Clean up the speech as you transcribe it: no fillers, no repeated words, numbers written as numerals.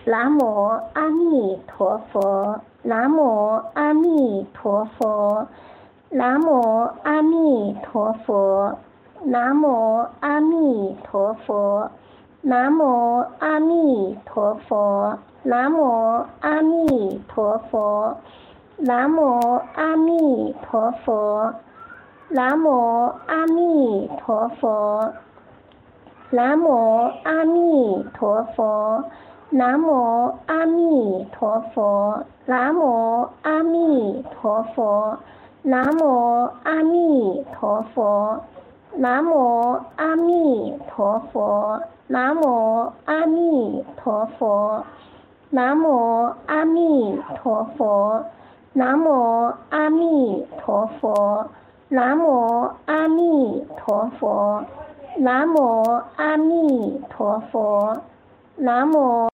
南无阿弥陀佛，南无阿弥陀佛，南无阿弥陀佛，南无阿弥陀佛，南无阿弥陀佛，南无阿弥陀佛，南无阿弥陀佛，南无阿弥陀佛，南无阿弥陀佛，南无阿弥陀佛，南无阿弥陀佛，南无阿弥陀佛，南无阿弥陀佛，南无阿弥陀佛，南无阿弥陀佛，南无阿弥陀佛，南无阿弥陀佛，南无阿弥陀佛，南无